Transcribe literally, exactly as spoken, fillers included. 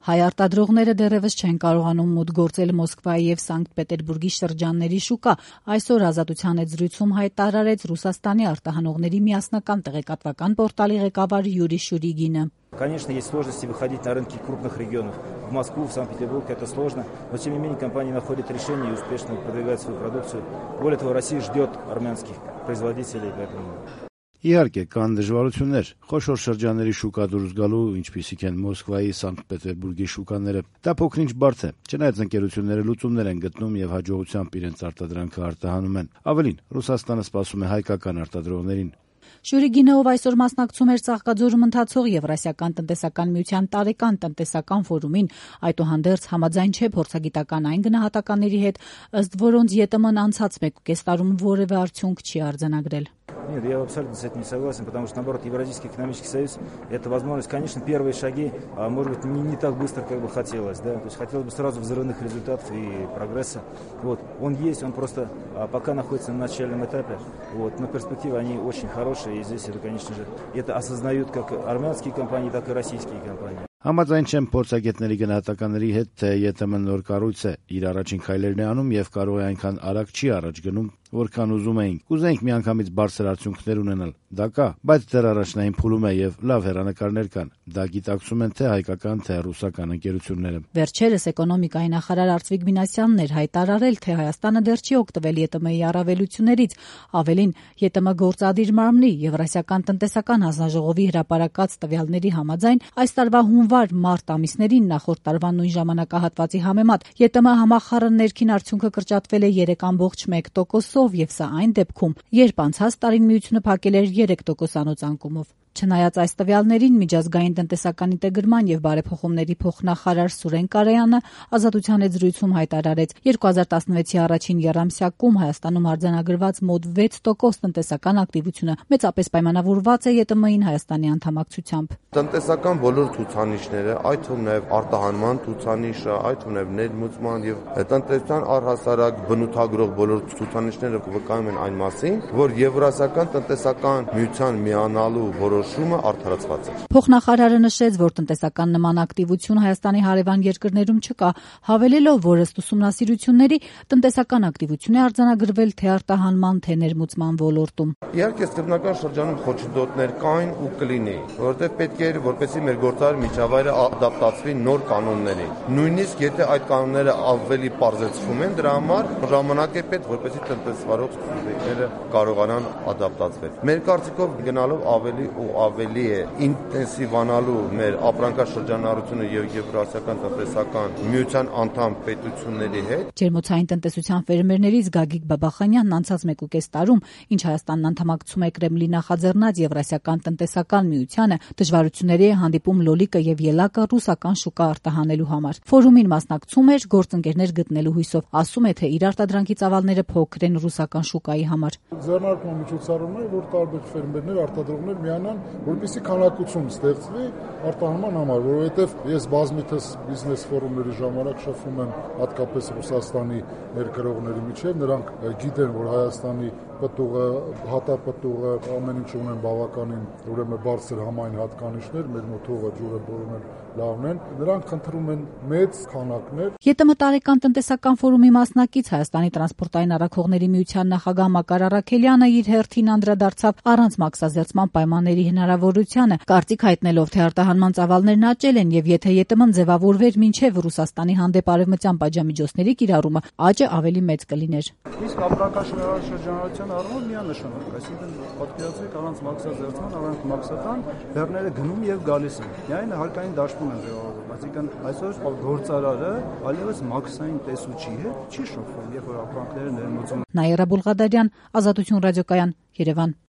Հայ արտադրողները դեռևս չեն կարողանում մուտք գործել Մոսկվայի եւ Սանկտ Պետերբուրգի շրջանների շուկա։ Այսօր Ազատության հետ զրույցում հայտարարեց Ռուսաստանի արտահանողների միասնական տեղեկատվական պորտալի ղեկավար Յուրի Շուրիգինը. Конечно, есть сложности выходить на рынки крупных регионов. В Москву, в Санкт-Петербург это сложно, но тем не менее компания находит решение и успешно продвигает свою продукцию. Более того, Россия ждет армянских производителей, поэтому... Իհարկե, կան դժվարություններ, խոշոր շրջանների շուկա դուրս գալու, ինչպիսիք են Մոսկվայի, Սանկտ Պետերբուրգի շուկաները։ Դա փոքր-ինչ բարդ է, չնայած ընկերությունները լուծումներ են գտնում եւ հաջողությամբ իրենց արտադրանքը արտահանում են։ Ավելին, Ռուսաստանը սպասում է հայկական արտադրողներին։ Շուրիգինը, ով այսօր մասնակցում էր Ծաղկաձորում ընթացող Եվրասիական տնտեսական միության տարեկան տնտեսական ֆորումին, այդուհանդերձ համաձայն չէ փորձագիտական այն գնահատականների հետ, ըստ որոնց ԵՏՄ-ն անցած մեկուկես տարում որևէ արդյունք չի արձանագրել. Нет, я абсолютно с этим не согласен, потому что, наоборот, Евразийский экономический союз – это возможность, конечно, первые шаги, а может быть, не, не так быстро, как бы хотелось, да, то есть хотелось бы сразу взрывных результатов и прогресса. Вот, он есть, он просто а, пока находится на начальном этапе, вот, но перспективы, они очень хорошие, и здесь это, конечно же, это осознают как армянские компании, так и российские компании. Համաձայն չեմ փորձագետների գնահատականների հետ, թե ԵՏՄ-ն նոր կառույց է, իր առաջին քայլերն է անում եւ կարող է այնքան արագ չի առաջ գնում, որքան ուզում էինք։ Կուզենք միանգամից բարձր արդյունքներ ունենալ։ Դա կա, բայց դեռ առաջնային փուլում է եւ լավ հեռանկարներ կան։ Դա գիտակցում են թե հայկական, թե ռուսական ընկերությունները։ Վերջերս էկոնոմիկայի նախարար Արծվիկ Մինասյանն էր հայտարարել, թե Հայաստանը դեռ չի օգտվել ԵՏՄ-ի առավելություններից։ Ավելին, ԵՏՄ գործադիր մարմնի Եվրասիական տնտեսական հանձնաժողովի հրապարակած տվյալների համաձայն այս տարվա հունվար-մարտ ամիսներին նախորդ տարվա նույն ժամանակահատվածի համեմատ ԵՏՄ համախառն ներքին արդյունքը կրճատվել է երեք կόμma մեկ տոկոսով եւ սա այն դեպքում, երբ անցած տարին միությունը փակել էր երեք տոկոսանոց անկումով։ Չնայած այս տվյալներին միջազգային տնտեսական ինտեգրման եւ բարեփոխումների փոխնախարար Սուրեն Կարեյանը Ազատության հետ զրույցում հայտարարեց երկու հազար տասնվեցի առաջին եռամսյակում Հայաստանում արձանագրված մոտ վեց տոկոս տնտեսական ակտիվությունը մեծապես պայմանավորված է ԵՏՄ-ին Հայաստանի անդամակցությամբ։ Տնտեսական բոլոր ցուցանիշները, այդ թվում նաեւ արտահանման ցուցանիշը, այդ թվում նաեւ ներմուծման եւ տնտեսության առհասարակ բնութագրող բոլոր ցուցանիշները վկայում են այն մասին, որ Եվրասիական տնտեսական միության միանալու որոշումը արդարացված է։ Փոխնախարարը նշեց, որ տնտեսական նման ակտիվություն Հայաստանի հարևան երկրներում չկա, հավելելով, որ ըստ ուսումնասիրությունների տնտեսական ակտիվություն է արձանագրվել թե արտահանման, թե ներմուծման ոլորտում։ Իհարկե, սկզբնական շրջանում խոչընդոտներ կային ու կլինի, որովհետեւ պետք է որպեսզի մեր գործարար միջավայրը ադապտացվի նոր կանոններին։ Նույնիսկ եթե այդ կանոնները ավելի պարզեցվում են, դրա համար ժամանակ է պետք, որպեսզի տնտեսվարող սուբյեկտները կարողանան ադապտացվել։ Մեր կարծիքով գնալով ավելի ու ավելի է ինտենսիվանալու մեր ապրանքաշրջանառությունը եւ Եվրասիական տնտեսական միության անդամ պետությունների հետ։ Ջերմոցային տնտեսության ֆերմերներից Գագիկ Բաբախանյանն անցած մեկուկես տարում, ինչ Հայաստանն անդամակցում է Կրեմլի նախաձեռնած Եվրասիական տնտեսական միությանը, դժվարությունների է հանդիպում լոլիկը եւ ելակը ռուսական շուկա արտահանելու համար։ Ֆորումին մասնակցում էր գործընկերներ գտնելու հույսով, ասում է, թե իր արտադրանքի ծավալները փոքր են ռուսական շուկայի համար։ Ձեռնարկման միջոցառումն է, որ տարբեր ֆերմերներ, արտադրողներ միանան, որպեսզի քանակություն ստեղծվի արտահանման համար, որովհետեւ ես բազմիցս բիզնես ֆորումների ժամանակ շփվում եմ հատկապես Ռուսաստանի ներկրողների միջև, նրանք գիտեն, որ Հայաստանի պտուղը, հատապտուղը ամեն ինչ ունեն բավականին, ուրեմն բարձր համային հատկանիշներ, մեր մոտ հողը, ջուրը բոլորն են լավն են, նրանք խնդրում են մեծ քանակներ։ ԵՏՄ տարեկան տնտեսական ֆորումի մասնակից Հայաստանի տրանսպորտային առաքողների միության նախագահ Մակար Առաքելյանը իր հերթին անդրադարձավ առանց մաքսազերծման պայմանների հնարավորությանը, կարծիք հայտնելով, թե արտահանման ծավալներն աճել են եւ եթե ԵՏՄ-ն ձևավորվեր մինչեւ Ռուսաստանի հանդեպ արևմտյան պատժամիջոցների կիրառումը, աճը ավելի մեծ կլիներ։ Իսկ ապրանքաշրջանառության առումով միանշանակ, այսինքն պատկերացրեք առանց մաքսազերծման, առանց մաքսական բեռները գնում եւ գալիս են։ Միայն հարկային դաշտում են ձևավորվում, այսինքն այսօր գործարարը այլևս մաքսային տեսուչի հետ չի շփվում, երբ որ ապրանքները ներմուծում։ Նաիրա Բուլղադարյան, Ազատություն ռադիոկայան, Երևան։